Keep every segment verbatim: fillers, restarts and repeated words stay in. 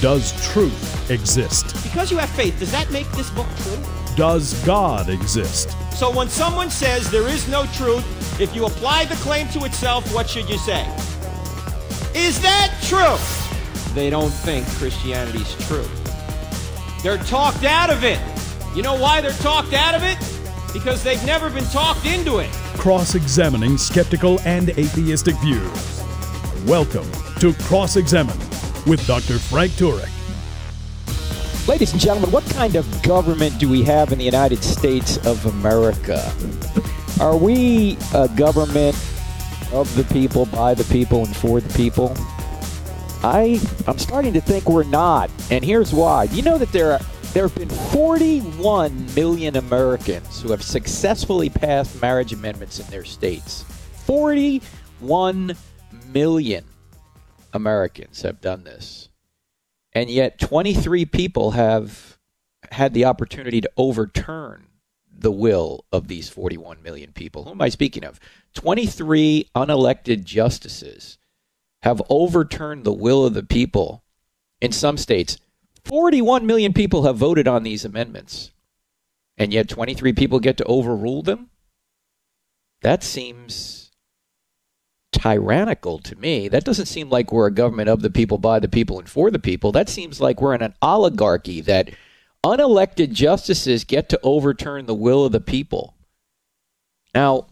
Does truth exist? Because you have faith, does that make this book true? Does God exist? So when someone says there is no truth, if you apply the claim to itself, what should you say? Is that true? They don't think Christianity's true. They're talked out of it. You know why they're talked out of it? Because they've never been talked into it. Cross-examining skeptical and atheistic views. Welcome to Cross-Examine with Doctor Frank Turek. Ladies and gentlemen, what kind of government do we have in the United States of America? Are we a government of the people, by the people, and for the people? I, I'm starting to think we're not, and here's why. Do you know that there are, there have been forty-one million Americans who have successfully passed marriage amendments in their states? forty-one million Americans have done this. And yet twenty-three people have had the opportunity to overturn the will of these forty-one million people. Who am I speaking of? twenty-three unelected justices have overturned the will of the people in some states. forty-one million people have voted on these amendments, and yet twenty-three people get to overrule them? That seems tyrannical to me. That doesn't seem like we're a government of the people, by the people, and for the people. That seems like we're in an oligarchy that unelected justices get to overturn the will of the people. Now,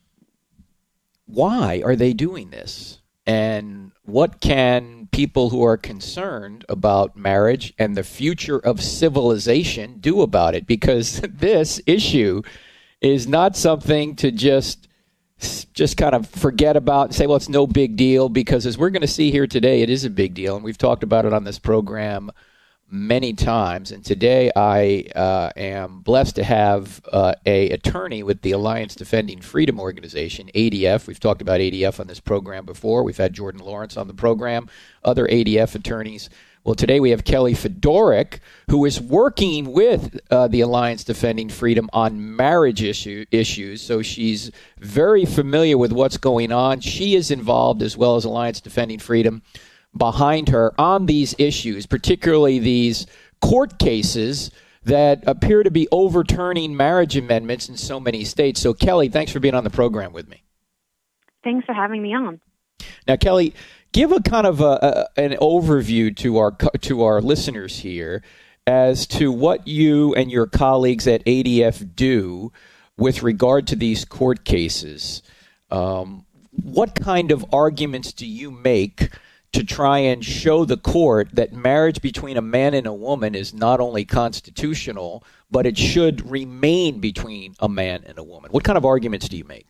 why are they doing this? And what can people who are concerned about marriage and the future of civilization do about it? Because this issue is not something to just just kind of forget about and say, well, it's no big deal, because as we're going to see here today, it is a big deal. And we've talked about it on this program many times. And today I uh, am blessed to have uh, a attorney with the Alliance Defending Freedom Organization, A D F. We've talked about A D F on this program before. We've had Jordan Lawrence on the program, other A D F attorneys. Well, today we have Kelly Fedoruk, who is working with uh, the Alliance Defending Freedom on marriage issue, issues. So she's very familiar with what's going on. She is involved, as well as Alliance Defending Freedom, behind her on these issues, particularly these court cases that appear to be overturning marriage amendments in so many states. So, Kelly, thanks for being on the program with me. Thanks for having me on. Now, Kelly, give a kind of a, a, an overview to our to our listeners here as to what you and your colleagues at A D F do with regard to these court cases. Um, what kind of arguments do you make to try and show the court that marriage between a man and a woman is not only constitutional, but it should remain between a man and a woman? What kind of arguments do you make?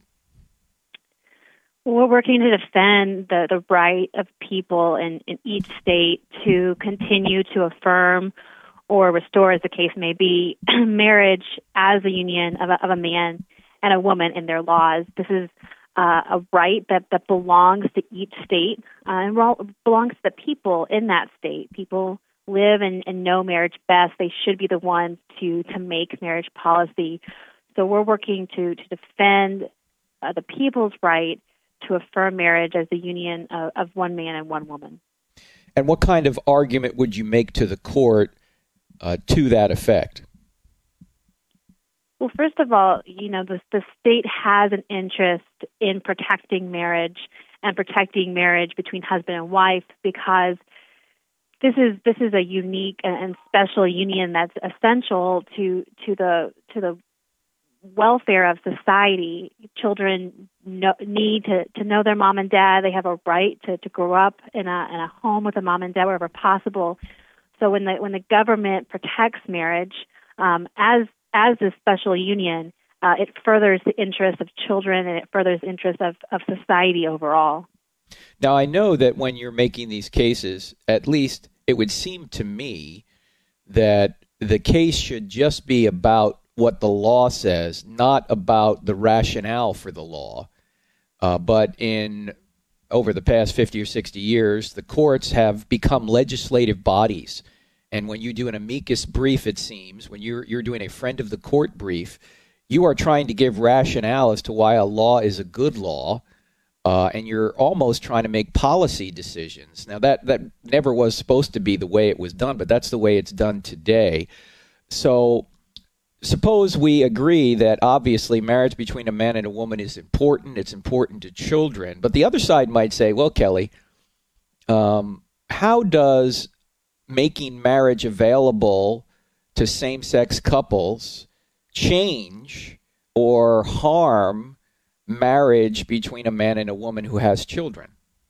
We're working to defend the, the right of people in, in each state to continue to affirm or restore, as the case may be, marriage as a union of a, of a man and a woman in their laws. This is uh, a right that, that belongs to each state uh, and belongs to the people in that state. People live and, and know marriage best. They should be the ones to, to make marriage policy. So we're working to, to defend uh, the people's right to affirm marriage as the union of, of one man and one woman. And what kind of argument would you make to the court uh, to that effect? Well, first of all, you know, the, the state has an interest in protecting marriage and protecting marriage between husband and wife, because this is this is a unique and special union that's essential to to the to the welfare of society. Children know, need to, to know their mom and dad. They have a right to, to grow up in a in a home with a mom and dad wherever possible. So when the when the government protects marriage um, as as a special union, uh, it furthers the interests of children and it furthers the interests of, of society overall. Now, I know that when you're making these cases, at least it would seem to me that the case should just be about what the law says, not about the rationale for the law. Uh, but in over the past fifty or sixty years, the courts have become legislative bodies. And when you do an amicus brief, it seems, when you're you're doing a friend of the court brief, you are trying to give rationale as to why a law is a good law. uh, and you're almost trying to make policy decisions. Now, that, that never was supposed to be the way it was done, but that's the way it's done today. So suppose we agree that obviously marriage between a man and a woman is important. It's important to children. But the other side might say, well, Kelly, um, how does making marriage available to same-sex couples change or harm marriage between a man and a woman who has children?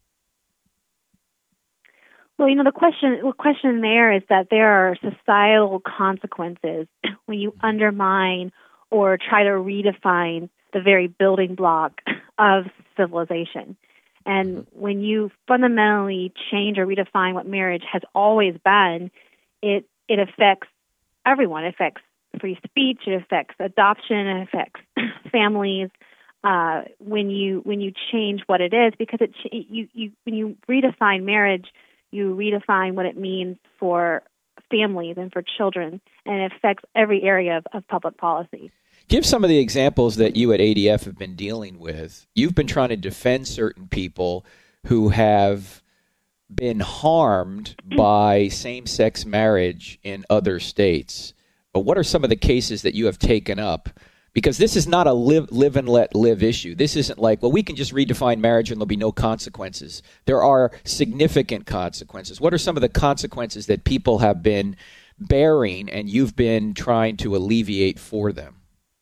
Well, you know, the question the question there is that there are societal consequences when you undermine or try to redefine the very building block of civilization. And when you fundamentally change or redefine what marriage has always been, it it affects everyone. It affects free speech. It affects adoption. It affects families. Uh, when you when you change what it is, because it you you when you redefine marriage, you redefine what it means for families and for children, and it affects every area of, of public policy. Give some of the examples that you at A D F have been dealing with. You've been trying to defend certain people who have been harmed by same-sex marriage in other states. But what are some of the cases that you have taken up? Because this is not a live, live and let live issue. This isn't like, well, we can just redefine marriage and there'll be no consequences. There are significant consequences. What are some of the consequences that people have been bearing and you've been trying to alleviate for them?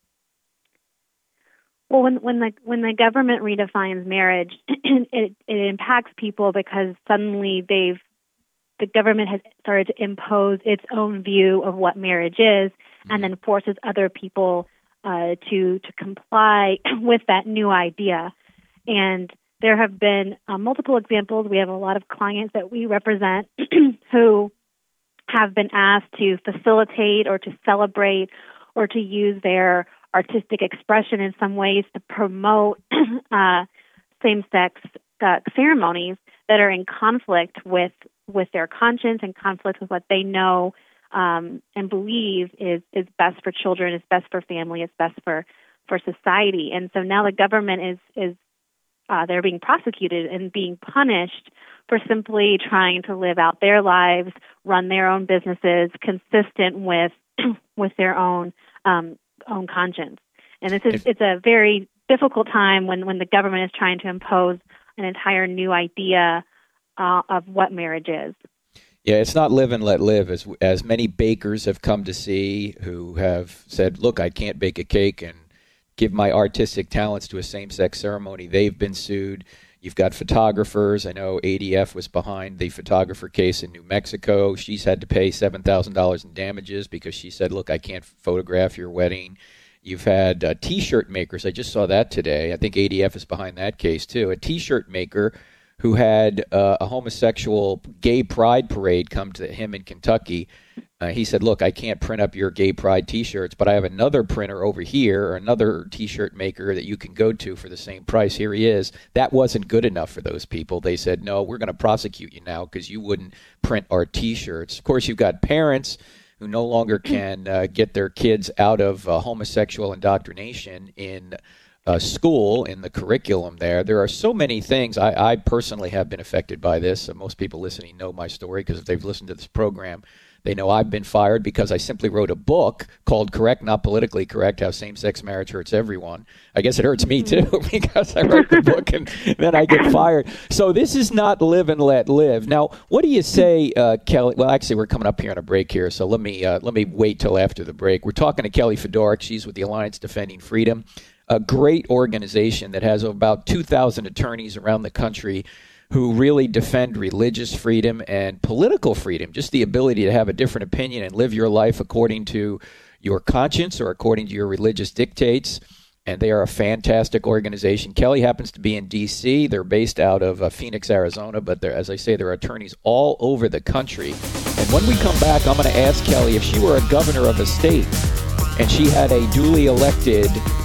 Well, when when the when the government redefines marriage, it it impacts people because suddenly they've the government has started to impose its own view of what marriage is, and then forces other people uh, to to comply with that new idea. And there have been uh, multiple examples. We have a lot of clients that we represent who have been asked to facilitate or to celebrate or to use their artistic expression in some ways to promote uh, same-sex uh, ceremonies that are in conflict with with their conscience and conflict with what they know um, and believe is, is best for children, is best for family, is best for, for society. And so now the government is is uh, they're being prosecuted and being punished for simply trying to live out their lives, run their own businesses, consistent with with their own um, own conscience. And this is if, it's a very difficult time when, when the government is trying to impose an entire new idea uh, of what marriage is. Yeah, it's not live and let live, as as many bakers have come to see who have said, look, I can't bake a cake and give my artistic talents to a same-sex ceremony. They've been sued. You've got photographers. I know A D F was behind the photographer case in New Mexico. She's had to pay seven thousand dollars in damages because she said, look, I can't photograph your wedding. You've had uh, T-shirt makers. I just saw that today. I think A D F is behind that case, too. A T-shirt maker who had uh, a homosexual gay pride parade come to him in Kentucky. Uh, he said, look, I can't print up your gay pride T-shirts, but I have another printer over here, or another T-shirt maker that you can go to for the same price. Here he is. That wasn't good enough for those people. They said, no, we're going to prosecute you now because you wouldn't print our T-shirts. Of course, you've got parents who no longer can uh, get their kids out of uh, homosexual indoctrination in uh, school, in the curriculum there. There are so many things. I, I personally have been affected by this. Uh, most people listening know my story because if they've listened to this program, they know I've been fired because I simply wrote a book called Correct, Not Politically Correct, How Same-Sex Marriage Hurts Everyone. I guess it hurts me, too, because I wrote the book and then I get fired. So this is not live and let live. Now, what do you say, uh, Kelly? Well, actually, we're coming up here on a break here, so let me uh, let me wait till after the break. We're talking to Kelly Fedoruk. She's with the Alliance Defending Freedom, a great organization that has about two thousand attorneys around the country who really defend religious freedom and political freedom, just the ability to have a different opinion and live your life according to your conscience or according to your religious dictates. And they are a fantastic organization. Kelly happens to be in D C. They're based out of uh, Phoenix, Arizona, but as I say, there are attorneys all over the country. And when we come back, I'm going to ask Kelly if she were a governor of a state and she had a duly elected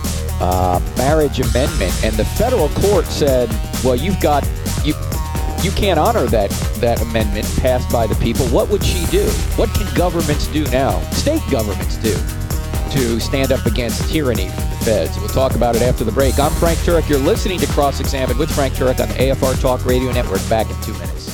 uh, marriage amendment and the federal court said, well, you've got... you. You can't honor that, that amendment passed by the people. What would she do? What can governments do now, state governments do, to stand up against tyranny feds. We'll talk about it after the break. I'm Frank Turek. You're listening to Cross-Examined with Frank Turek on the A F R Talk Radio Network. Back in two minutes.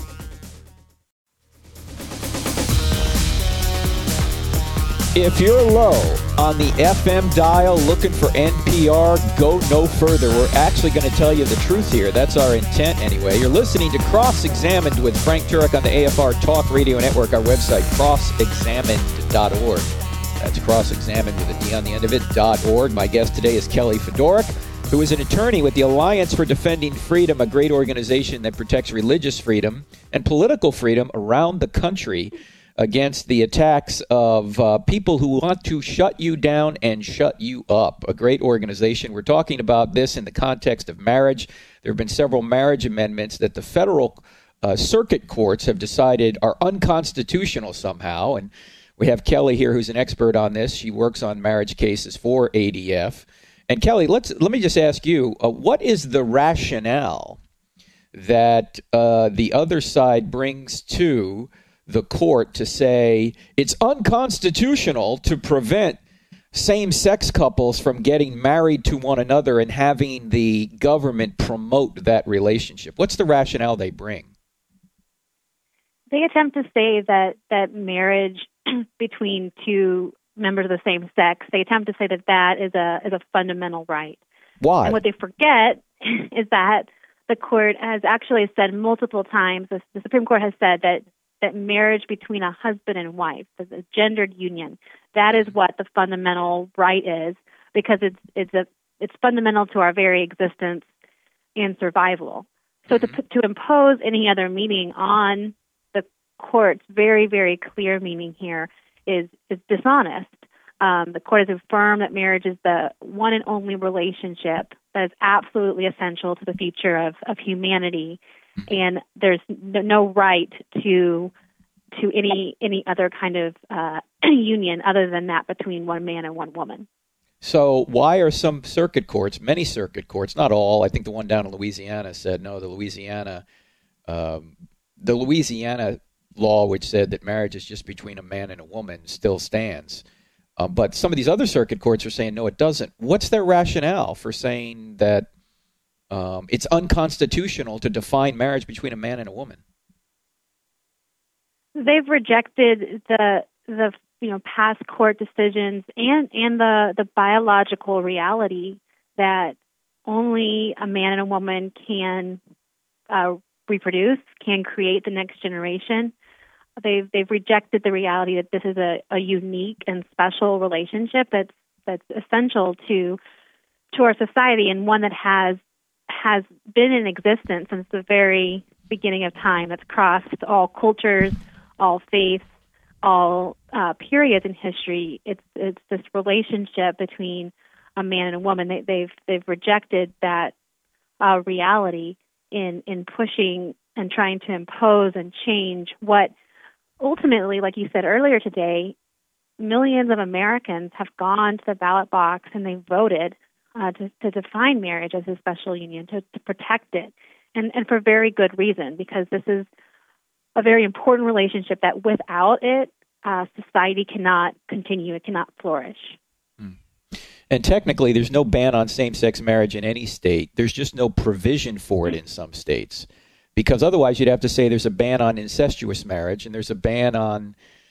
If you're low on the F M dial looking for N P R, go no further. We're actually going to tell you the truth here. That's our intent anyway. You're listening to Cross-Examined with Frank Turek on the A F R Talk Radio Network. Our website, cross examined dot org. That's Cross-Examined with a D on the end of it, .org. My guest today is Kelly Fedoruk, who is an attorney with the Alliance for Defending Freedom, a great organization that protects religious freedom and political freedom around the country against the attacks of uh, people who want to shut you down and shut you up. A great organization. We're talking about this in the context of marriage. There have been several marriage amendments that the federal uh, circuit courts have decided are unconstitutional somehow. And we have Kelly here, who's an expert on this. She works on marriage cases for A D F. And Kelly, let's let me just ask you, uh, what is the rationale that uh, the other side brings to the court to say it's unconstitutional to prevent same-sex couples from getting married to one another and having the government promote that relationship? What's the rationale they bring? They attempt to say that, that marriage between two members of the same sex, they attempt to say that that is a is a fundamental right. Why? And what they forget is that the court has actually said multiple times, the, the Supreme Court has said that that marriage between a husband and wife, a gendered union, that is what the fundamental right is, because it's it's a it's fundamental to our very existence and survival. So to to impose any other meaning on the court's very, very clear meaning here is is dishonest. Um, the court has affirmed that marriage is the one and only relationship that is absolutely essential to the future of, of humanity. And there's no right to to any any other kind of uh, union other than that between one man and one woman. So why are some circuit courts, many circuit courts, not all, I think the one down in Louisiana said no, the Louisiana, um, the Louisiana law, which said that marriage is just between a man and a woman, still stands. Um, but some of these other circuit courts are saying no, it doesn't. What's their rationale for saying that Um, it's unconstitutional to define marriage between a man and a woman? They've rejected the the you know past court decisions and and the the biological reality that only a man and a woman can uh, reproduce, can create the next generation. They've they've rejected the reality that this is a, a unique and special relationship that's that's essential to to our society, and one that has has been in existence since the very beginning of time. That's crossed all cultures, all faiths, all uh, periods in history. It's it's this relationship between a man and a woman. They, they've they've rejected that uh, reality in in pushing and trying to impose and change what ultimately, like you said earlier today, millions of Americans have gone to the ballot box and they voted Uh, to, to define marriage as a special union, to, to protect it, and, and for very good reason, because this is a very important relationship that without it, uh, society cannot continue, it cannot flourish. Hmm. And technically, there's no ban on same-sex marriage in any state. There's just no provision for it in some states, because otherwise you'd have to say there's a ban on incestuous marriage and there's a ban on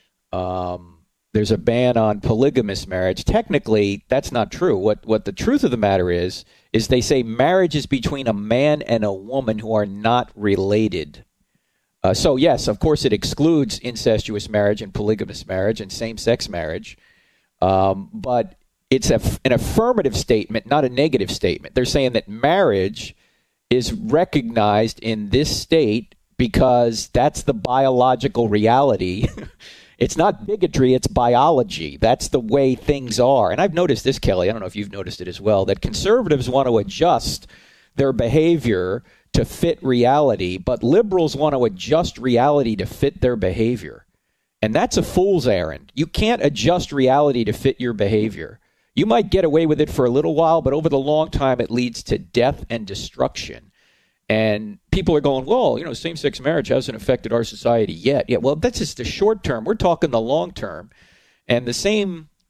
um, There's a ban on polygamous marriage. Technically, that's not true. What what the truth of the matter is, is they say marriage is between a man and a woman who are not related. Uh, so, yes, of course, it excludes incestuous marriage and polygamous marriage and same-sex marriage. Um, but it's a, an affirmative statement, not a negative statement. They're saying that marriage is recognized in this state because that's the biological reality. It's not bigotry, it's biology. That's the way things are. And I've noticed this, Kelly, I don't know if you've noticed it as well, that conservatives want to adjust their behavior to fit reality, but liberals want to adjust reality to fit their behavior. And that's a fool's errand. You can't adjust reality to fit your behavior. You might get away with it for a little while, but over the long time, it leads to death and destruction. And people are going, well, you know, same-sex marriage hasn't affected our society yet. Yeah, well, that's just the short term. We're talking the long term. And the same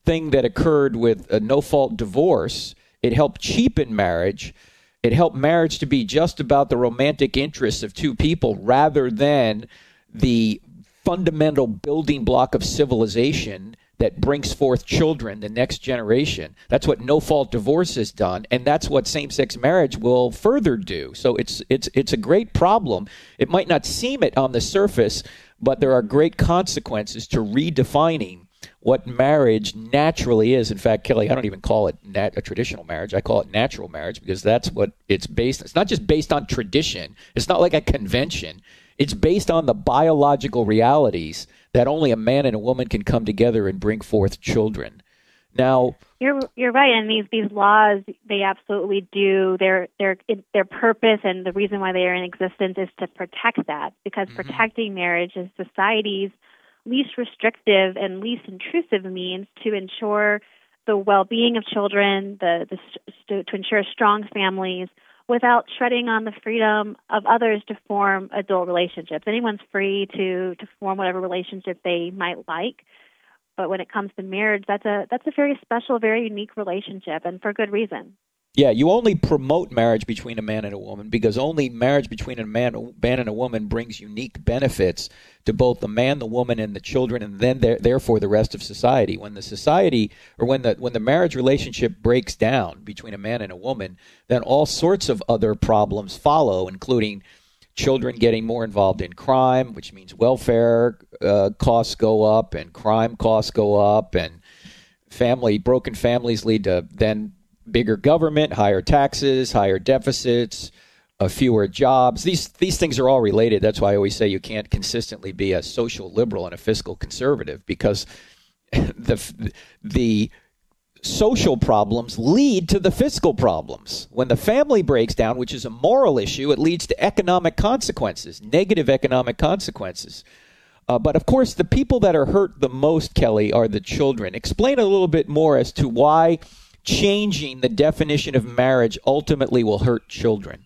thing that occurred with a no-fault divorce. It helped cheapen marriage. It helped marriage to be just about the romantic interests of two people rather than the fundamental building block of civilization that brings forth children, the next generation. That's what no-fault divorce has done, and that's what same-sex marriage will further do. So it's it's it's a great problem. It might not seem it on the surface, but there are great consequences to redefining what marriage naturally is. In fact, Kelly, I don't even call it nat- a traditional marriage. I call it natural marriage because that's what it's based on. It's not just based on tradition. It's not like a convention. It's based on the biological realities that only a man and a woman can come together and bring forth children. Now, you're you're right, and these these laws, they absolutely do. Their their their purpose and the reason why they are in existence is to protect that, because mm-hmm. protecting marriage is society's least restrictive and least intrusive means to ensure the well-being of children, the, the to ensure strong families, without treading on the freedom of others to form adult relationships. Anyone's free to, to form whatever relationship they might like, but when it comes to marriage, that's a that's a very special, very unique relationship, and for good reason. Yeah, you only promote marriage between a man and a woman because only marriage between a man, a man and a woman brings unique benefits to both the man, the woman, and the children, and then therefore the rest of society. When the society or when the when the marriage relationship breaks down between a man and a woman, then all sorts of other problems follow, including children getting more involved in crime, which means welfare uh, costs go up and crime costs go up, and family broken families lead to then bigger government, higher taxes, higher deficits, uh, fewer jobs. These these things are all related. That's why I always say you can't consistently be a social liberal and a fiscal conservative, because the the social problems lead to the fiscal problems. When the family breaks down, which is a moral issue, it leads to economic consequences, negative economic consequences. Uh, but of course, the people that are hurt the most, Kelly, are the children. Explain a little bit more as to why changing the definition of marriage ultimately will hurt children.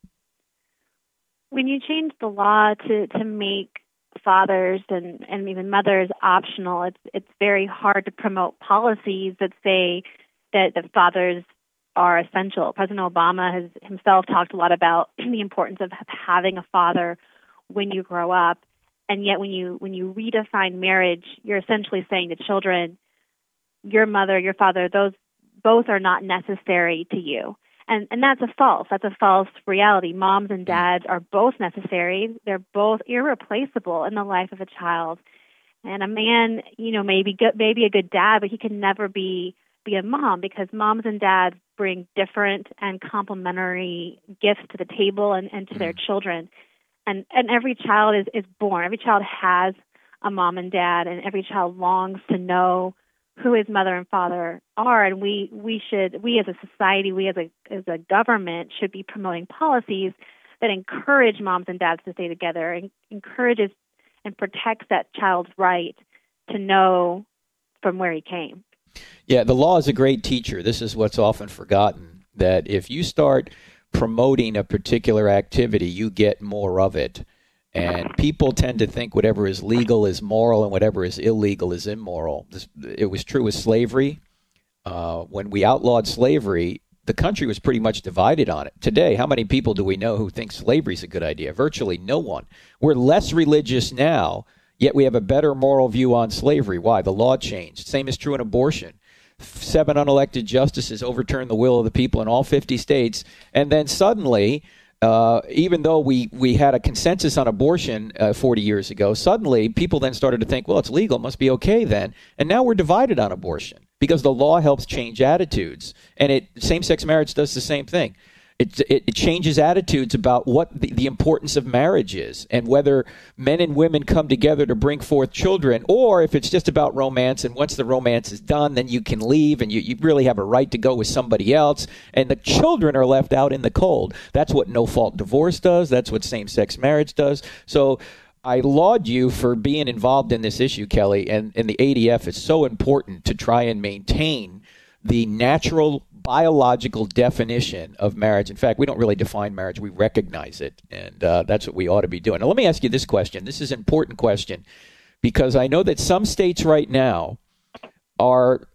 When you change the law to, to make fathers and, and even mothers optional, it's it's very hard to promote policies that say that, that fathers are essential. President Obama has himself talked a lot about the importance of having a father when you grow up, and yet when you when you redefine marriage, you're essentially saying to children, your mother, your father, those both are not necessary to you. And and that's a false. That's a false reality. Moms and dads are both necessary. They're both irreplaceable in the life of a child. And a man, you know, may be good, maybe a good dad, but he can never be be a mom, because moms and dads bring different and complementary gifts to the table and, and to their children. And and every child is, is born. Every child has a mom and dad, and every child longs to know who his mother and father are, and we, we should we as a society, we as a as a government should be promoting policies that encourage moms and dads to stay together, and encourages and protects that child's right to know from where he came. Yeah, the law is a great teacher. This is what's often forgotten, that if you start promoting a particular activity, you get more of it. And people tend to think whatever is legal is moral and whatever is illegal is immoral. This, it was true with slavery. Uh, when we outlawed slavery, the country was pretty much divided on it. Today, how many people do we know who think slavery is a good idea? Virtually no one. We're less religious now, yet we have a better moral view on slavery. Why? The law changed. Same is true in abortion. Seven unelected justices overturned the will of the people in all fifty states, and then suddenly, Uh, even though we, we had a consensus on abortion uh, forty years ago, suddenly people then started to think, well, it's legal, it must be okay then. And now we're divided on abortion because the law helps change attitudes. And it same-sex marriage does the same thing. It, it, it changes attitudes about what the, the importance of marriage is, and whether men and women come together to bring forth children, or if it's just about romance, and once the romance is done, then you can leave and you, you really have a right to go with somebody else, and the children are left out in the cold. That's what no-fault divorce does. That's what same-sex marriage does. So I laud you for being involved in this issue, Kelly, and, and the A D F is so important to try and maintain the natural biological definition of marriage. In fact, we don't really define marriage. We recognize it, and uh, that's what we ought to be doing. Now, let me ask you this question. This is an important question, because I know that some states right now are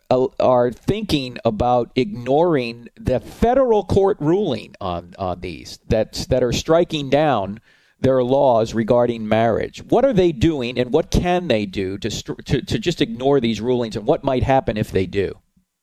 uh, are thinking about ignoring the federal court ruling on, on these that's, that are striking down their laws regarding marriage. What are they doing, and what can they do to, to, to just ignore these rulings, and what might happen if they do?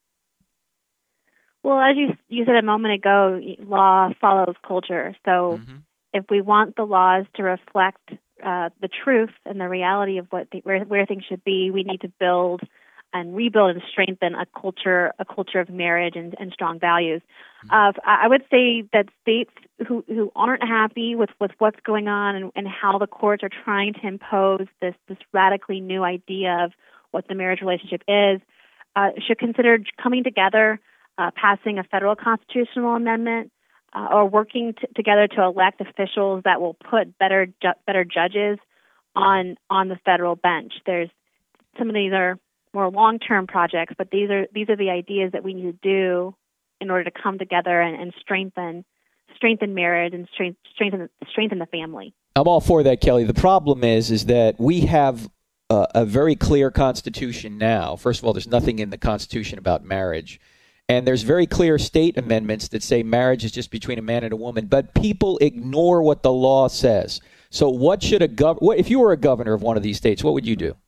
Well, as you you said a moment ago, law follows culture. So mm-hmm. if we want the laws to reflect uh, the truth and the reality of what the, where where things should be, we need to build and rebuild and strengthen a culture a culture of marriage and, and strong values. Mm-hmm. Uh, I would say that states who, who aren't happy with, with what's going on and, and how the courts are trying to impose this this radically new idea of what the marriage relationship is uh, should consider coming together. Uh, passing a federal constitutional amendment, uh, or working t- together to elect officials that will put better ju- better judges on on the federal bench. There's some of these are more long-term projects, but these are these are the ideas that we need to do in order to come together and, and strengthen strengthen marriage and strength, strengthen strengthen the family. I'm all for that, Kelly. The problem is is that we have uh, a very clear Constitution now. First of all, there's nothing in the Constitution about marriage. And there's very clear state amendments that say marriage is just between a man and a woman, but people ignore what the law says. So what should a gov- what, if you were a governor of one of these states, what would you do?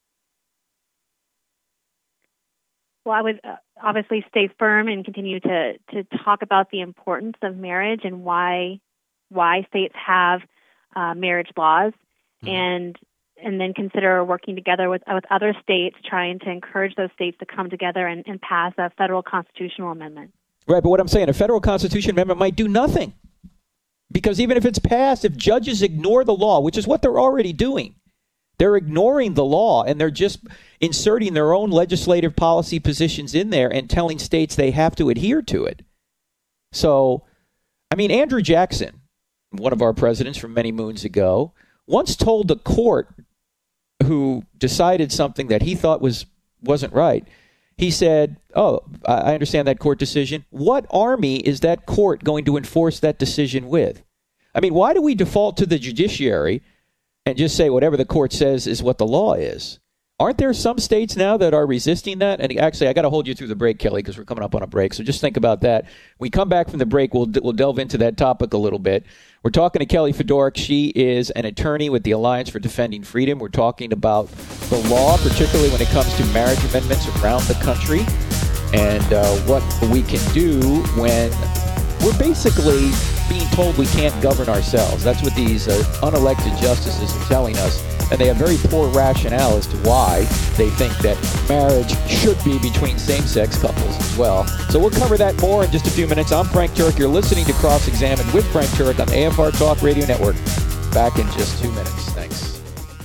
Well, I would uh, obviously stay firm and continue to, to talk about the importance of marriage and why why states have uh, marriage laws, mm-hmm. and and then consider working together with with other states, trying to encourage those states to come together and, and pass a federal constitutional amendment. Right, but what I'm saying, a federal constitutional amendment might do nothing. Because even if it's passed, if judges ignore the law, which is what they're already doing, they're ignoring the law and they're just inserting their own legislative policy positions in there and telling states they have to adhere to it. So, I mean, Andrew Jackson, one of our presidents from many moons ago, once told the court who decided something that he thought was, wasn't right, he said, oh, I understand that court decision. What army is that court going to enforce that decision with? I mean, why do we default to the judiciary and just say whatever the court says is what the law is? Aren't there some states now that are resisting that? And actually, I got to hold you through the break, Kelly, because we're coming up on a break. So just think about that. When we come back from the break, we'll we'll delve into that topic a little bit. We're talking to Kelly Fedoruk. She is an attorney with the Alliance for Defending Freedom. We're talking about the law, particularly when it comes to marriage amendments around the country, and uh, what we can do when we're basically being told we can't govern ourselves. That's what these uh, unelected justices are telling us. And they have very poor rationale as to why they think that marriage should be between same-sex couples as well. So we'll cover that more in just a few minutes. I'm Frank Turek. You're listening to Cross Examine with Frank Turek on the A F R Talk Radio Network. Back in just two minutes. Thanks.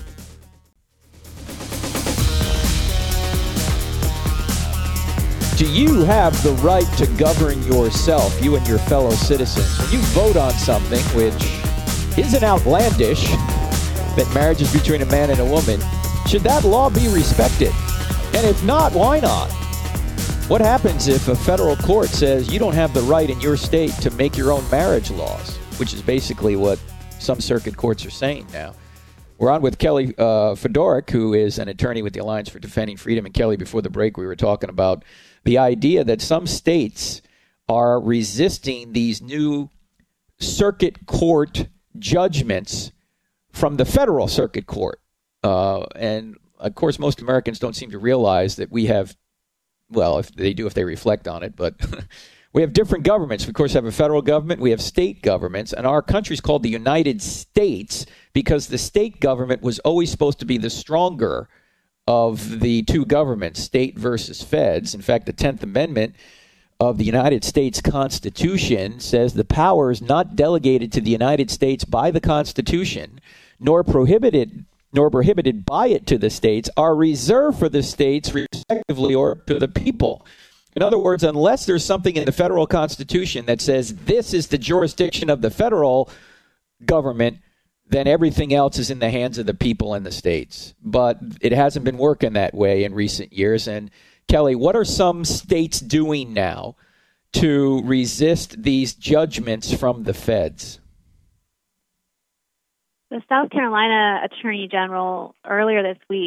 Do you have the right to govern yourself, you and your fellow citizens? When you vote on something which isn't outlandish, that marriage is between a man and a woman, should that law be respected? And if not, why not? What happens if a federal court says you don't have the right in your state to make your own marriage laws, which is basically what some circuit courts are saying now? We're on with Kelly uh, Fedoruk, who is an attorney with the Alliance for Defending Freedom. And Kelly, before the break, we were talking about the idea that some states are resisting these new circuit court judgments from the federal circuit court. Uh, and, of course, most Americans don't seem to realize that we have, well, if they do if they reflect on it, but we have different governments. We, of course, have a federal government. We have state governments. And our country is called the United States because the state government was always supposed to be the stronger of the two governments, state versus feds. In fact, the tenth Amendment of the United States Constitution says the powers not delegated to the United States by the Constitution, nor prohibited nor prohibited by it to the states, are reserved for the states respectively or to the people. In other words, unless there's something in the federal Constitution that says this is the jurisdiction of the federal government, then everything else is in the hands of the people and the states. But it hasn't been working that way in recent years. And Kelly, what are some states doing now to resist these judgments from the feds? The South Carolina Attorney General earlier this week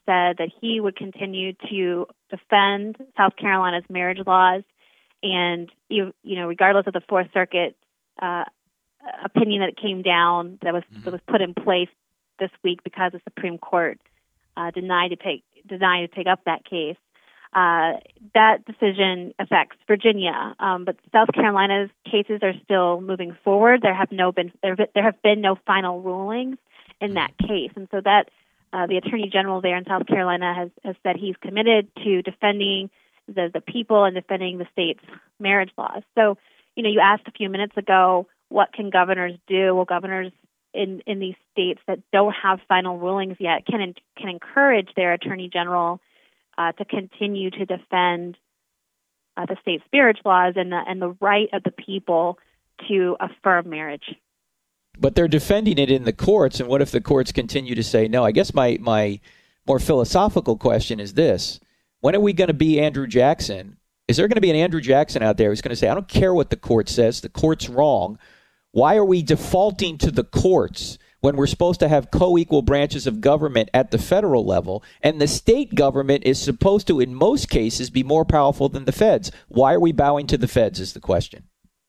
said that he would continue to defend South Carolina's marriage laws, and you, you know, regardless of the Fourth Circuit uh, opinion that came down that was mm-hmm. that was put in place this week because the Supreme Court uh, denied to take denied to take up that case. Uh, that decision affects Virginia, um, but South Carolina's cases are still moving forward. There have no been there, there have been no final rulings in that case, and so that uh, the Attorney General there in South Carolina has, has said he's committed to defending the the people and defending the state's marriage laws. So, you know, you asked a few minutes ago, what can governors do? Well, governors in in these states that don't have final rulings yet can can encourage their Attorney General Uh, to continue to defend uh, the state's marriage laws and the, and the right of the people to affirm marriage. But they're defending it in the courts, and what if the courts continue to say no? I guess my, my more philosophical question is this. When are we going to be Andrew Jackson? Is there going to be an Andrew Jackson out there who's going to say, I don't care what the court says, the court's wrong. Why are we defaulting to the courts when we're supposed to have co-equal branches of government at the federal level, and the state government is supposed to, in most cases, be more powerful than the feds? Why are we bowing to the feds is the question.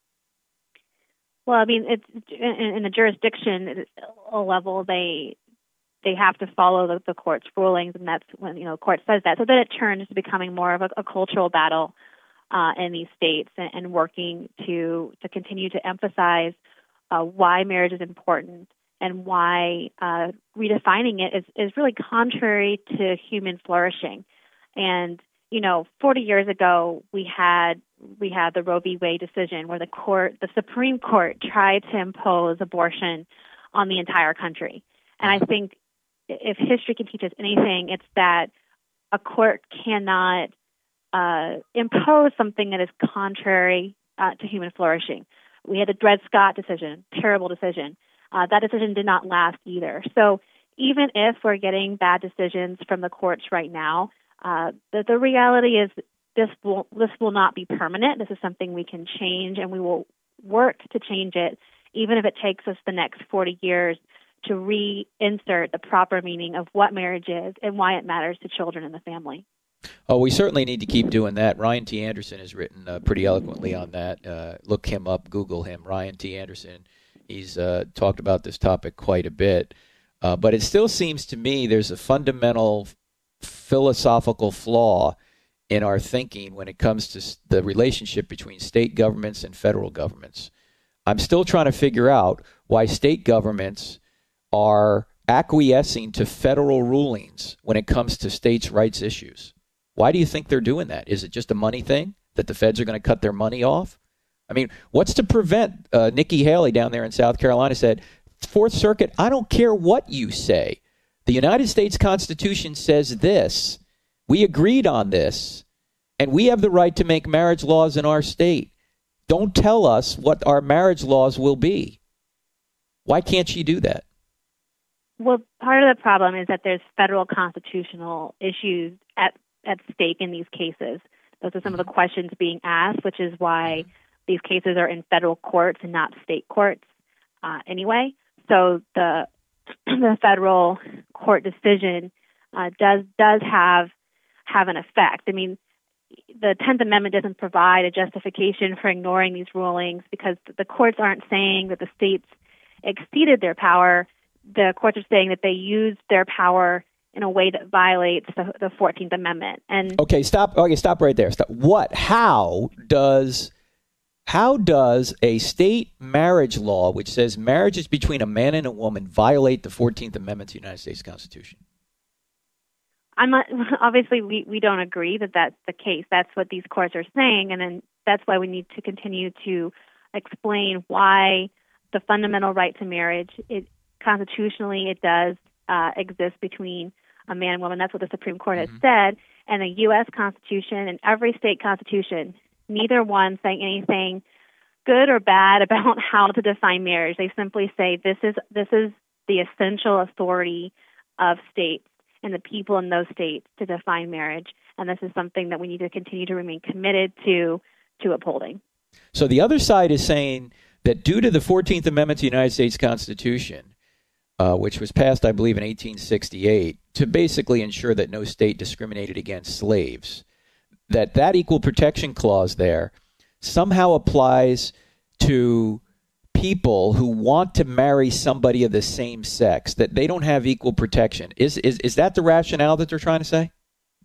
Well, I mean, it's in, in the jurisdiction level, they they have to follow the, the court's rulings, and that's when, you know, the court says that. So then it turns to becoming more of a, a cultural battle uh, in these states, and, and working to, to continue to emphasize uh, why marriage is important, and why uh, redefining it is, is really contrary to human flourishing. And, you know, forty years ago, we had we had the Roe v. Wade decision where the court, the Supreme Court, tried to impose abortion on the entire country. And I think if history can teach us anything, it's that a court cannot uh, impose something that is contrary uh, to human flourishing. We had the Dred Scott decision, terrible decision. Uh, that decision did not last either. So even if we're getting bad decisions from the courts right now, uh, the, the reality is this will this will not be permanent. This is something we can change, and we will work to change it, even if it takes us the next forty years to reinsert the proper meaning of what marriage is and why it matters to children and the family. Oh, we certainly need to keep doing that. Ryan T. Anderson has written uh, pretty eloquently on that. Uh, look him up, Google him, Ryan T. Anderson. He's uh, talked about this topic quite a bit. Uh, but it still seems to me there's a fundamental philosophical flaw in our thinking when it comes to the relationship between state governments and federal governments. I'm still trying to figure out why state governments are acquiescing to federal rulings when it comes to states' rights issues. Why do you think they're doing that? Is it just a money thing, that the feds are going to cut their money off? I mean, what's to prevent, uh, Nikki Haley down there in South Carolina said, Fourth Circuit, I don't care what you say. The United States Constitution says this. We agreed on this, and we have the right to make marriage laws in our state. Don't tell us what our marriage laws will be. Why can't she do that? Well, part of the problem is that there's federal constitutional issues at, at stake in these cases. Those are some of the questions being asked, which is why these cases are in federal courts and not state courts uh, anyway. So the the federal court decision uh, does does have have an effect. I mean, the tenth Amendment doesn't provide a justification for ignoring these rulings because the courts aren't saying that the states exceeded their power. The courts are saying that they used their power in a way that violates the, the fourteenth Amendment. And okay, stop. Okay, stop right there. Stop. What? How does how does a state marriage law, which says marriage is between a man and a woman, violate the fourteenth Amendment to the United States Constitution? I'm not, obviously, we, we don't agree that that's the case. That's what these courts are saying, and then that's why we need to continue to explain why the fundamental right to marriage, it constitutionally, it does uh, exist between a man and woman. That's what the Supreme Court has mm-hmm. said. And the U S Constitution and every state constitution, neither one saying anything good or bad about how to define marriage. They simply say this is this is the essential authority of states and the people in those states to define marriage. And this is something that we need to continue to remain committed to to upholding. So the other side is saying that due to the fourteenth Amendment to the United States Constitution, uh, which was passed, I believe, in eighteen sixty-eight, to basically ensure that no state discriminated against slaves, that that equal protection clause there somehow applies to people who want to marry somebody of the same sex, that they don't have equal protection. Is is is that the rationale that they're trying to say?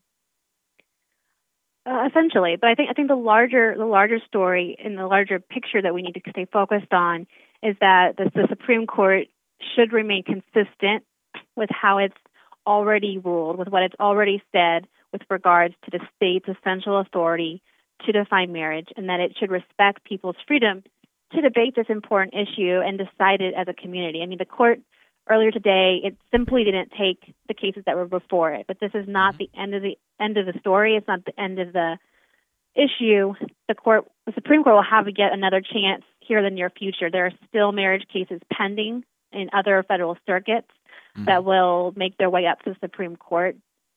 Uh, essentially, but I think I think the larger the larger story and the larger picture that we need to stay focused on is that the, the Supreme Court should remain consistent with how it's already ruled, with what it's already said with regards to the state's essential authority to define marriage, and that it should respect people's freedom to debate this important issue and decide it as a community. I mean, the court earlier today, it simply didn't take the cases that were before it, but this is not the end of the end of the story. It's not the end of the issue. The court, the Supreme Court will have yet another chance here in the near future. There are still marriage cases pending in other federal circuits mm-hmm. that will make their way up to the Supreme Court.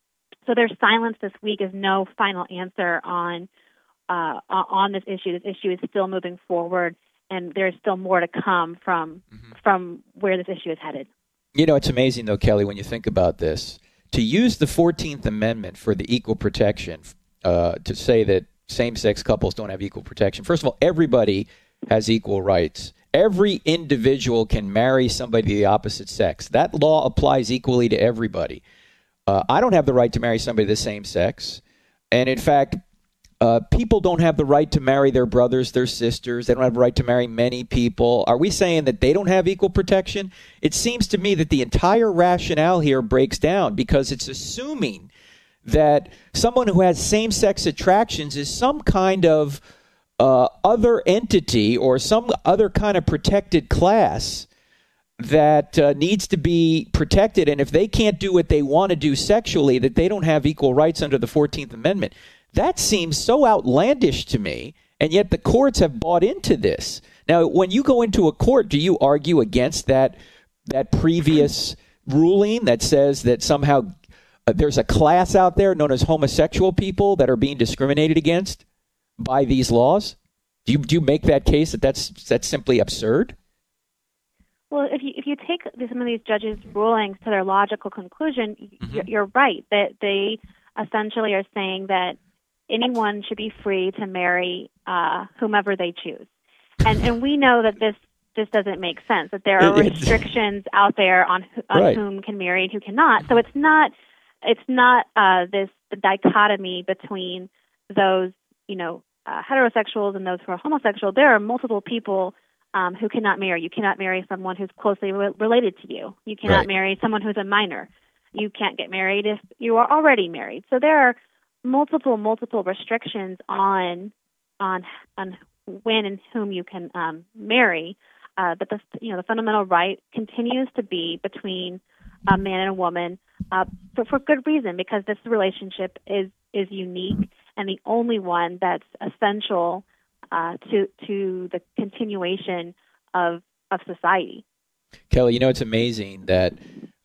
So their silence this week is no final answer on uh, on this issue. This issue is still moving forward, and there's still more to come from mm-hmm. from where this issue is headed. You know, it's amazing, though, Kelly, when you think about this, to use the fourteenth Amendment for the equal protection, uh, to say that same-sex couples don't have equal protection. First of all, everybody has equal rights. Every individual can marry somebody of the opposite sex. That law applies equally to everybody. Uh, I don't have the right to marry somebody of the same sex. And in fact, uh, people don't have the right to marry their brothers, their sisters. They don't have the right to marry many people. Are we saying that they don't have equal protection? It seems to me that the entire rationale here breaks down because it's assuming that someone who has same-sex attractions is some kind of uh, other entity or some other kind of protected class that uh, needs to be protected. And if they can't do what they want to do sexually, that they don't have equal rights under the fourteenth Amendment. That seems so outlandish to me, and yet the courts have bought into this. Now, when you go into a court, do you argue against that that previous ruling that says that somehow uh, there's a class out there known as homosexual people that are being discriminated against by these laws? Do you do you make that case that that's that's simply absurd? Well, if you if you take some of these judges' rulings to their logical conclusion, mm-hmm. you're right that they essentially are saying that anyone should be free to marry uh, whomever they choose, and and we know that this this doesn't make sense. That there are restrictions out there on on right. whom can marry and who cannot. So it's not it's not uh, this dichotomy between those you know uh, heterosexuals and those who are homosexual. There are multiple people Um, who cannot marry. You cannot marry someone who's closely re- related to you. You cannot right. marry someone who's a minor. You can't get married if you are already married. So there are multiple, multiple restrictions on on on when and whom you can um, marry. Uh, but the you know the fundamental right continues to be between a man and a woman uh, for, for good reason, because this relationship is is unique and the only one that's essential Uh, to to the continuation of of society. Kelly, you know, it's amazing that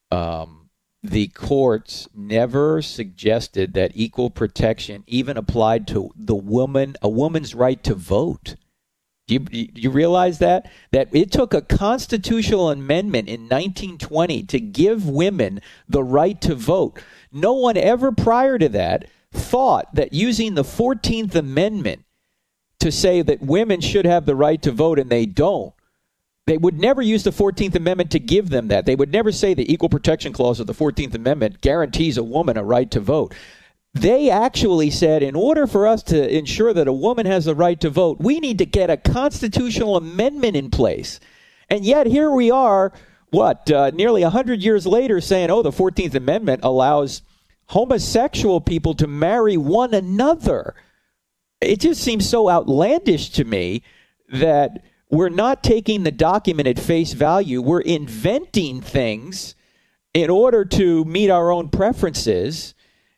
um, the courts never suggested that equal protection even applied to the woman, a woman's right to vote. Do you, do you realize that? That it took a constitutional amendment in nineteen twenty to give women the right to vote. No one ever prior to that thought that using the fourteenth Amendment to say that women should have the right to vote and they don't. They would never use the fourteenth Amendment to give them that. They would never say the Equal Protection Clause of the fourteenth Amendment guarantees a woman a right to vote. They actually said, in order for us to ensure that a woman has the right to vote, we need to get a constitutional amendment in place. And yet here we are, what, uh, nearly one hundred years later saying, oh, the fourteenth Amendment allows homosexual people to marry one another. It just seems so outlandish to me that we're not taking the document at face value. We're inventing things in order to meet our own preferences.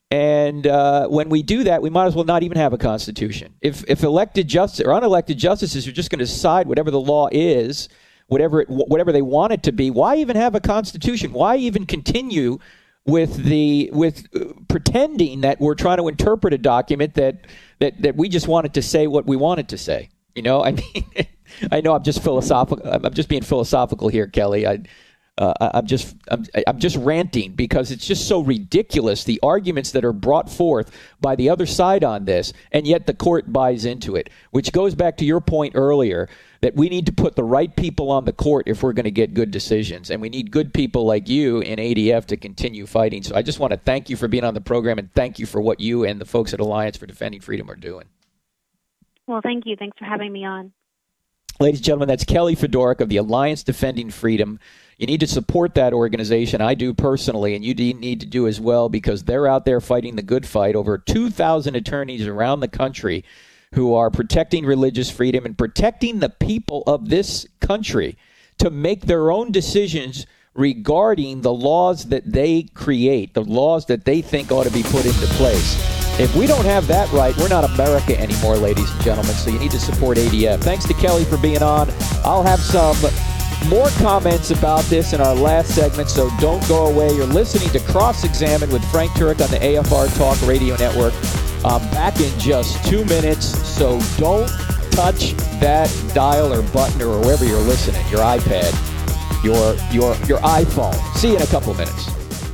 And uh, when we do that, we might as well not even have a constitution. If if elected justice or unelected justices are just going to decide whatever the law is, whatever it, whatever they want it to be, why even have a constitution? Why even continue with the with uh, pretending that we're trying to interpret a document that, that that we just wanted to say what we wanted to say? You know, I mean, I know I'm just philosophical. I'm just being philosophical here, Kelly. I, Uh, I, I'm just I'm, I'm just ranting because it's just so ridiculous, the arguments that are brought forth by the other side on this, and yet the court buys into it, which goes back to your point earlier that we need to put the right people on the court if we're going to get good decisions, and we need good people like you in A D F to continue fighting. So I just want to thank you for being on the program, and thank you for what you and the folks at Alliance for Defending Freedom are doing. Well, thank you. Thanks for having me on. Ladies and gentlemen, that's Kelly Fedoruk of the Alliance Defending Freedom. You need to support that organization. I do personally, and you need to do as well, because they're out there fighting the good fight. Over two thousand attorneys around the country who are protecting religious freedom and protecting the people of this country to make their own decisions regarding the laws that they create, the laws that they think ought to be put into place. If we don't have that right, we're not America anymore, ladies and gentlemen, so you need to support A D F. Thanks to Kelly for being on. I'll have some more comments about this in our last segment, so don't go away. You're listening to Cross-Examine with Frank Turek on the A F R Talk Radio Network. I'm back in just two minutes, so don't touch that dial or button or wherever you're listening, your iPad, your, your, your iPhone. See you in a couple of minutes.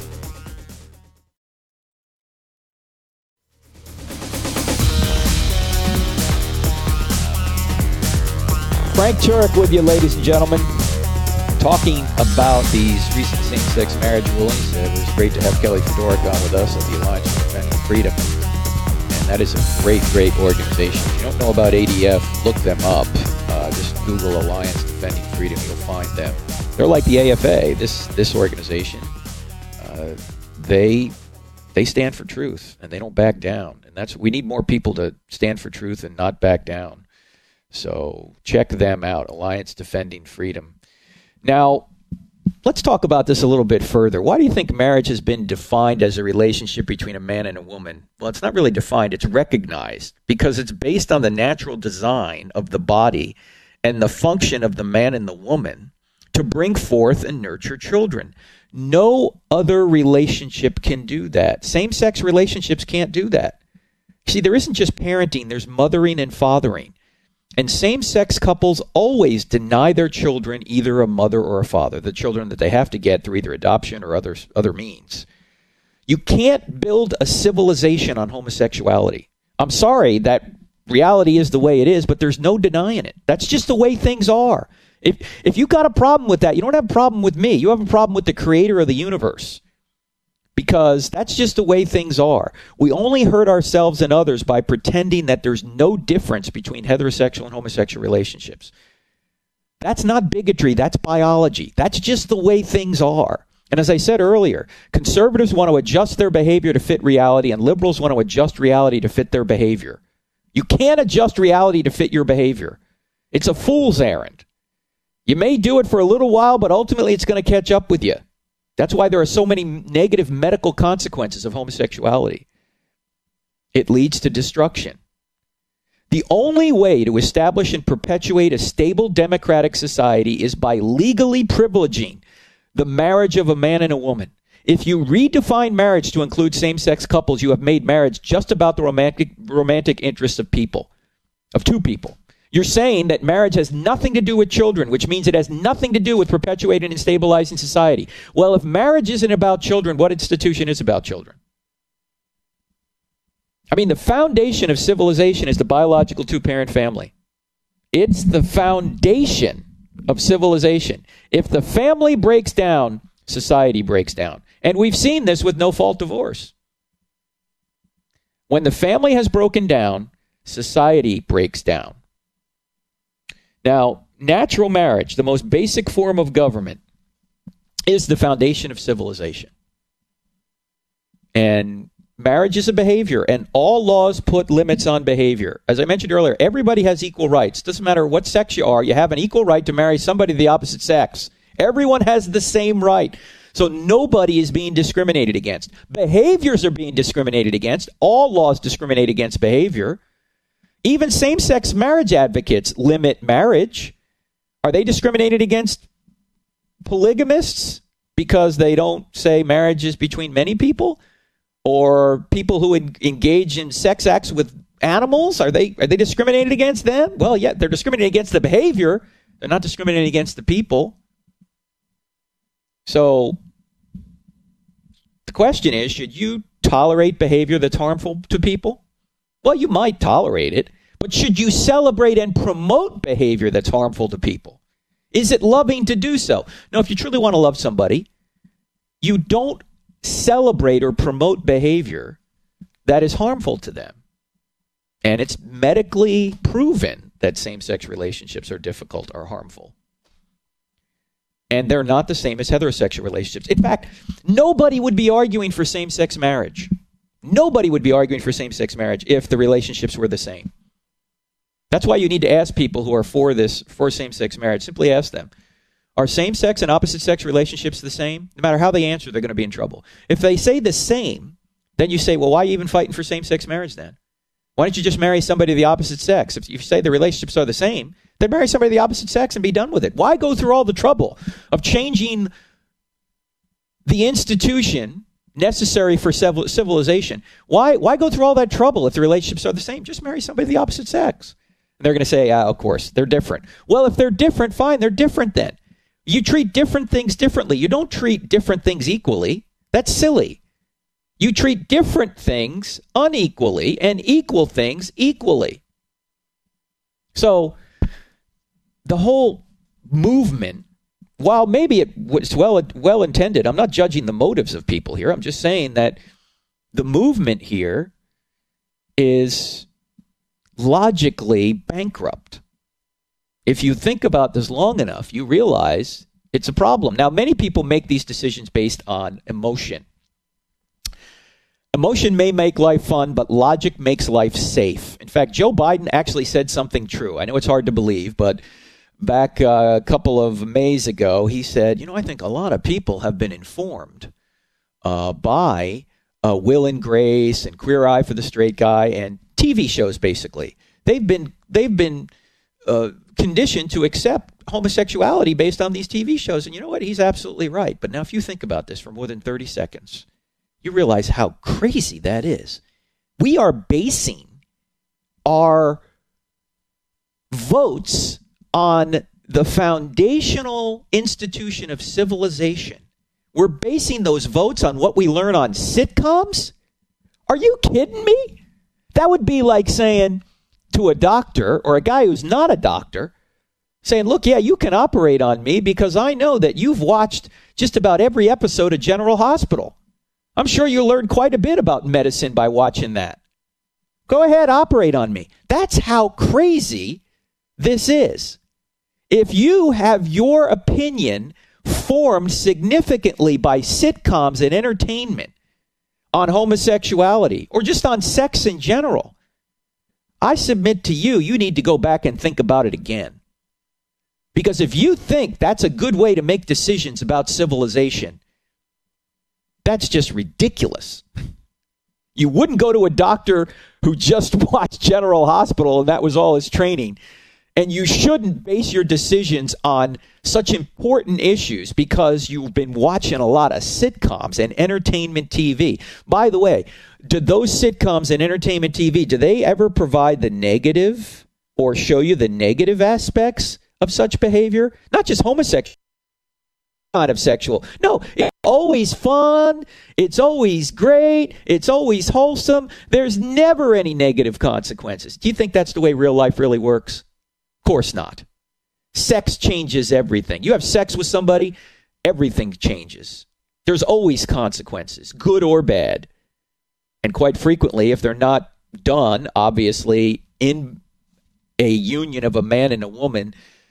Frank Turek with you, ladies and gentlemen, talking about these recent same-sex marriage rulings. It was great to have Kelly Fedoruk on with us of the Alliance for Defending Freedom. And that is a great, great organization. If you don't know about A D F, look them up. Uh, just Google Alliance Defending Freedom. You'll find them. They're like the A F A, this this organization. Uh, they they stand for truth, and they don't back down. And that's we need more people to stand for truth and not back down. So check them out, Alliance Defending Freedom. Now, let's talk about this a little bit further. Why do you think marriage has been defined as a relationship between a man and a woman? Well, it's not really defined. It's recognized because it's based on the natural design of the body and the function of the man and the woman to bring forth and nurture children. No other relationship can do that. Same-sex relationships can't do that. See, there isn't just parenting. There's mothering and fathering. And same-sex couples always deny their children either a mother or a father, the children that they have to get through either adoption or other, other means. You can't build a civilization on homosexuality. I'm sorry, that reality is the way it is, but there's no denying it. That's just the way things are. If, if you got a problem with that, you don't have a problem with me. You have a problem with the creator of the universe. Because that's just the way things are. We only hurt ourselves and others by pretending that there's no difference between heterosexual and homosexual relationships. That's not bigotry. That's biology. That's just the way things are. And as I said earlier, conservatives want to adjust their behavior to fit reality, and liberals want to adjust reality to fit their behavior. You can't adjust reality to fit your behavior. It's a fool's errand. You may do it for a little while, but ultimately it's going to catch up with you. That's why there are so many negative medical consequences of homosexuality. It leads to destruction. The only way to establish and perpetuate a stable democratic society is by legally privileging the marriage of a man and a woman. If you redefine marriage to include same-sex couples, you have made marriage just about the romantic, romantic interests of people, of two people. You're saying that marriage has nothing to do with children, which means it has nothing to do with perpetuating and stabilizing society. Well, if marriage isn't about children, what institution is about children? I mean, the foundation of civilization is the biological two-parent family. It's the foundation of civilization. If the family breaks down, society breaks down. And we've seen this with no-fault divorce. When the family has broken down, society breaks down. Now, natural marriage, the most basic form of government, is the foundation of civilization. And marriage is a behavior, and all laws put limits on behavior. As I mentioned earlier, everybody has equal rights. Doesn't matter what sex you are, you have an equal right to marry somebody of the opposite sex. Everyone has the same right. So nobody is being discriminated against. Behaviors are being discriminated against. All laws discriminate against behavior. Even same-sex marriage advocates limit marriage. Are they discriminated against polygamists because they don't say marriage is between many people? Or people who en- engage in sex acts with animals? Are they are they discriminated against them? Well, yeah, they're discriminating against the behavior. They're not discriminating against the people. So the question is, should you tolerate behavior that's harmful to people? Well, you might tolerate it, but should you celebrate and promote behavior that's harmful to people? Is it loving to do so? No, if you truly want to love somebody, you don't celebrate or promote behavior that is harmful to them. And it's medically proven that same-sex relationships are difficult or harmful. And they're not the same as heterosexual relationships. In fact, nobody would be arguing for same-sex marriage. Nobody would be arguing for same-sex marriage if the relationships were the same. That's why you need to ask people who are for this, for same-sex marriage. Simply ask them, are same-sex and opposite-sex relationships the same? No matter how they answer, they're going to be in trouble. If they say the same, then you say, well, why are you even fighting for same-sex marriage then? Why don't you just marry somebody of the opposite sex? If you say the relationships are the same, then marry somebody of the opposite sex and be done with it. Why go through all the trouble of changing the institution necessary for civilization? Why, why go through all that trouble if the relationships are the same? Just marry somebody of the opposite sex. And they're going to say, ah, of course, they're different. Well, if they're different, fine, they're different then. You treat different things differently. You don't treat different things equally. That's silly. You treat different things unequally and equal things equally. So the whole movement, while maybe it was well, well intended, I'm not judging the motives of people here. I'm just saying that the movement here is logically bankrupt. If you think about this long enough, you realize it's a problem. Now, many people make these decisions based on emotion. Emotion may make life fun, but logic makes life safe. In fact, Joe Biden actually said something true. I know it's hard to believe, but back uh, a couple of Mays ago, he said, you know, I think a lot of people have been informed uh, by uh, Will and Grace and Queer Eye for the Straight Guy and T V shows, basically. They've been they've been uh, conditioned to accept homosexuality based on these T V shows. And you know what? He's absolutely right. But now if you think about this for more than thirty seconds, you realize how crazy that is. We are basing our votes on the foundational institution of civilization. We're basing those votes on what we learn on sitcoms? Are you kidding me? That would be like saying to a doctor or a guy who's not a doctor, saying, look, yeah, you can operate on me because I know that you've watched just about every episode of General Hospital. I'm sure you learned quite a bit about medicine by watching that. Go ahead, operate on me. That's how crazy this is. If you have your opinion formed significantly by sitcoms and entertainment on homosexuality or just on sex in general, I submit to you, you need to go back and think about it again. Because if you think that's a good way to make decisions about civilization, that's just ridiculous. You wouldn't go to a doctor who just watched General Hospital and that was all his training. And you shouldn't base your decisions on such important issues because you've been watching a lot of sitcoms and entertainment T V. By the way, do those sitcoms and entertainment T V, do they ever provide the negative or show you the negative aspects of such behavior? Not just homosexual kind of sexual. No, it's always fun. It's always great. It's always wholesome. There's never any negative consequences. Do you think that's the way real life really works? Of course not. Sex changes everything. You have sex with somebody, everything changes. There's always consequences, good or bad. And quite frequently, if they're not done, obviously, in a union of a man and a woman,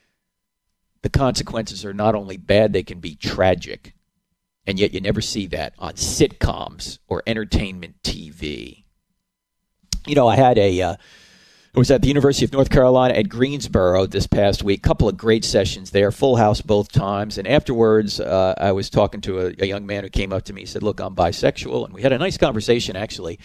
the consequences are not only bad, they can be tragic. And yet you never see that on sitcoms or entertainment T V. You know, I had a... Uh, I was at the University of North Carolina at Greensboro this past week. A couple of great sessions there, full house both times. And afterwards, uh, I was talking to a, a young man who came up to me. He said, look, I'm bisexual. And we had a nice conversation, actually.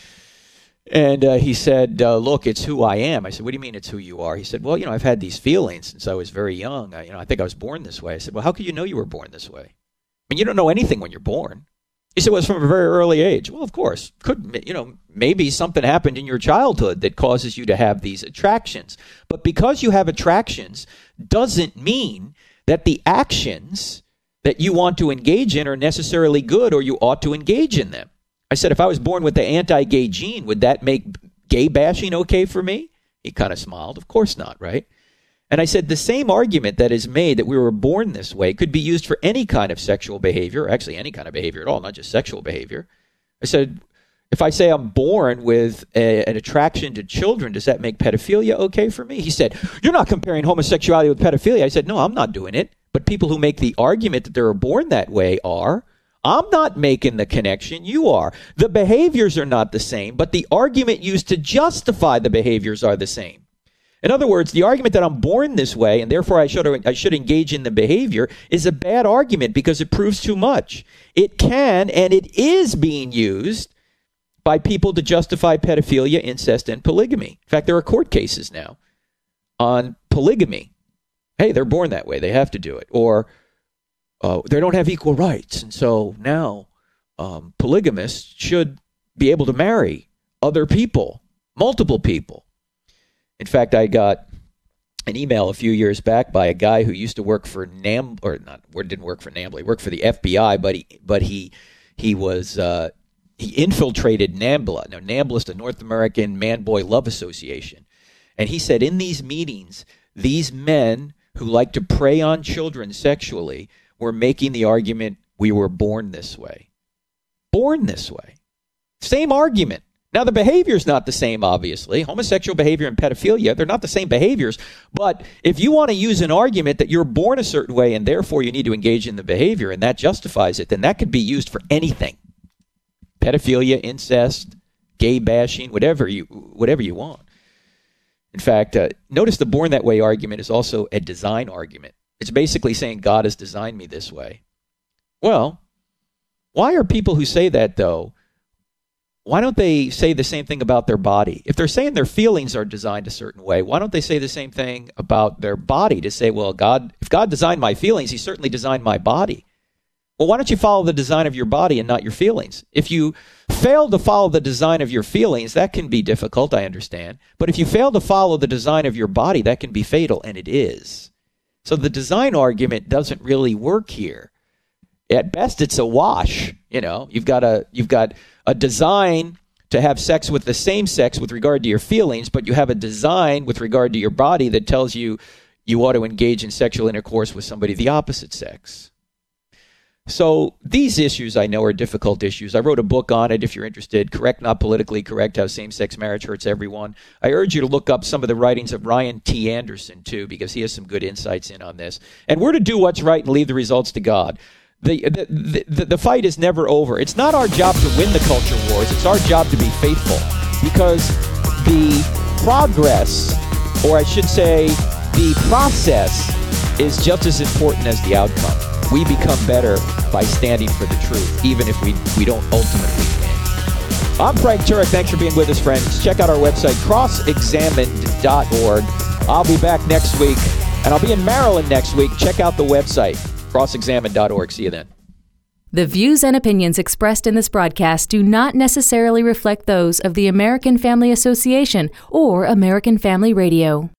And uh, he said, uh, look, it's who I am. I said, what do you mean it's who you are? He said, well, you know, I've had these feelings since I was very young. I, you know, I think I was born this way. I said, well, how could you know you were born this way? I mean, you don't know anything when you're born. He said, well, it's from a very early age. Well, of course. Could, you know, maybe something happened in your childhood that causes you to have these attractions. But because you have attractions doesn't mean that the actions that you want to engage in are necessarily good or you ought to engage in them. I said, if I was born with the anti-gay gene, would that make gay bashing okay for me? He kind of smiled. Of course not, right? And I said, the same argument that is made that we were born this way could be used for any kind of sexual behavior, actually any kind of behavior at all, not just sexual behavior. I said, if I say I'm born with a, an attraction to children, does that make pedophilia okay for me? He said, you're not comparing homosexuality with pedophilia. I said, no, I'm not doing it. But people who make the argument that they're born that way are. I'm not making the connection. You are. The behaviors are not the same, but the argument used to justify the behaviors are the same. In other words, the argument that I'm born this way and therefore I should I should engage in the behavior is a bad argument because it proves too much. It can and it is being used by people to justify pedophilia, incest, and polygamy. In fact, there are court cases now on polygamy. Hey, they're born that way. They have to do it. Or uh, they don't have equal rights. And so now um, polygamists should be able to marry other people, multiple people. In fact, I got an email a few years back by a guy who used to work for NAM, or not, didn't work for NAMBLA. He worked for the F B I, but he, but he, he was, uh, he infiltrated NAMBLA. Now, NAMBLA is the North American Man-Boy Love Association. And he said in these meetings, these men who like to prey on children sexually were making the argument, we were born this way. Born this way. Same argument. Now, the behavior is not the same, obviously. Homosexual behavior and pedophilia, they're not the same behaviors. But if you want to use an argument that you're born a certain way and therefore you need to engage in the behavior and that justifies it, then that could be used for anything. Pedophilia, incest, gay bashing, whatever you whatever you want. In fact, uh, notice the born that way argument is also a design argument. It's basically saying God has designed me this way. Well, why are people who say that, though, why don't they say the same thing about their body? If they're saying their feelings are designed a certain way, why don't they say the same thing about their body to say, well, God, if God designed my feelings, he certainly designed my body. Well, why don't you follow the design of your body and not your feelings? If you fail to follow the design of your feelings, that can be difficult, I understand. But if you fail to follow the design of your body, that can be fatal, and it is. So the design argument doesn't really work here. At best, it's a wash. You know, you've got a you've got a design to have sex with the same sex with regard to your feelings, but you have a design with regard to your body that tells you you ought to engage in sexual intercourse with somebody of the opposite sex. So these issues, I know, are difficult issues. I wrote a book on it if you're interested, Correct Not Politically Correct, How Same-Sex Marriage Hurts Everyone. I urge you to look up some of the writings of Ryan T. Anderson, too, because he has some good insights in on this. And we're to do what's right and leave the results to God. The, the, the, the fight is never over. It's not our job to win the culture wars. It's our job to be faithful, because the progress, or I should say the process, is just as important as the outcome. We become better by standing for the truth, even if we, we don't ultimately win. I'm Frank Turek. Thanks for being with us, friends. Check out our website, cross examined dot org. I'll be back next week, and I'll be in Maryland next week. Check out the website, cross examined dot org. See you then. The views and opinions expressed in this broadcast do not necessarily reflect those of the American Family Association or American Family Radio.